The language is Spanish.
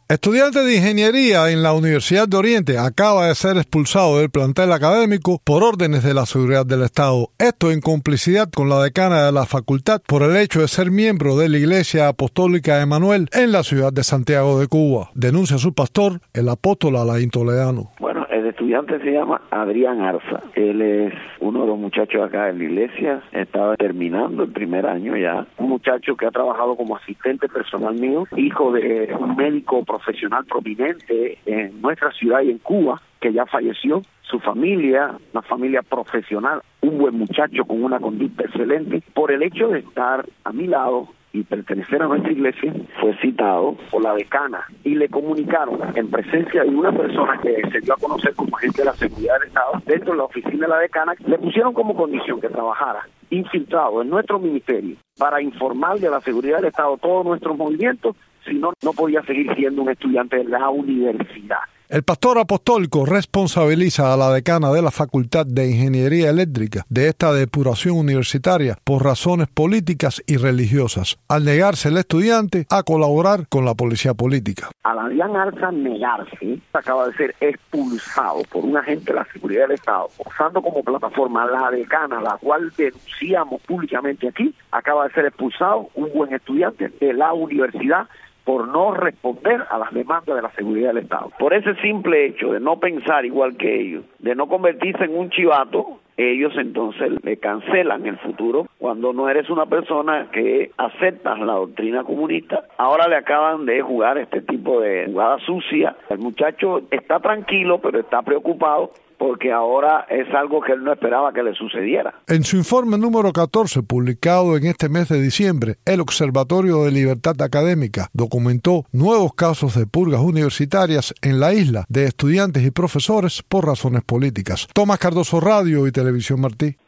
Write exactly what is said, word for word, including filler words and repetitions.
Estudiante de ingeniería en la Universidad de Oriente acaba de ser expulsado del plantel académico por órdenes de la seguridad del Estado. Esto en complicidad con la decana de la facultad por el hecho de ser miembro de la Iglesia Apostólica Emanuel en la ciudad de Santiago de Cuba. Denuncia su pastor, el apóstol Alain Toledano. Bueno, el estudiante se llama Adrián Arza. Él es uno de los muchachos acá en la iglesia. Estaba terminando el primer año ya. Un muchacho que ha trabajado como asistente personal mío, hijo de un médico profesional prominente en nuestra ciudad y en Cuba, que ya falleció. Su familia, una familia profesional, un buen muchacho con una conducta excelente. Por el hecho de estar a mi lado y pertenecer a nuestra iglesia, fue citado por la decana y le comunicaron en presencia de una persona que se dio a conocer como agente de la seguridad del Estado dentro de la oficina de la decana, le pusieron como condición que trabajara infiltrado en nuestro ministerio para informar de la seguridad del Estado todos nuestros movimientos, si no, no podía seguir siendo un estudiante de la universidad. El pastor apostólico responsabiliza a la decana de la Facultad de Ingeniería Eléctrica de esta depuración universitaria por razones políticas y religiosas, al negarse el estudiante a colaborar con la policía política. Al Adrián Arza negarse, acaba de ser expulsado por un agente de la seguridad del Estado, usando como plataforma la decana, la cual denunciamos públicamente aquí, acaba de ser expulsado un buen estudiante de la universidad por no responder a las demandas de la seguridad del Estado. Por ese simple hecho de no pensar igual que ellos, de no convertirse en un chivato, ellos entonces le cancelan el futuro. Cuando no eres una persona que aceptas la doctrina comunista, ahora le acaban de jugar este tipo de jugada sucia. El muchacho está tranquilo, pero está preocupado, porque ahora es algo que él no esperaba que le sucediera. En su informe número catorce, publicado en este mes de diciembre, el Observatorio de Libertad Académica documentó nuevos casos de purgas universitarias en la isla de estudiantes y profesores por razones políticas. Tomás Cardoso, Radio y Televisión Martí.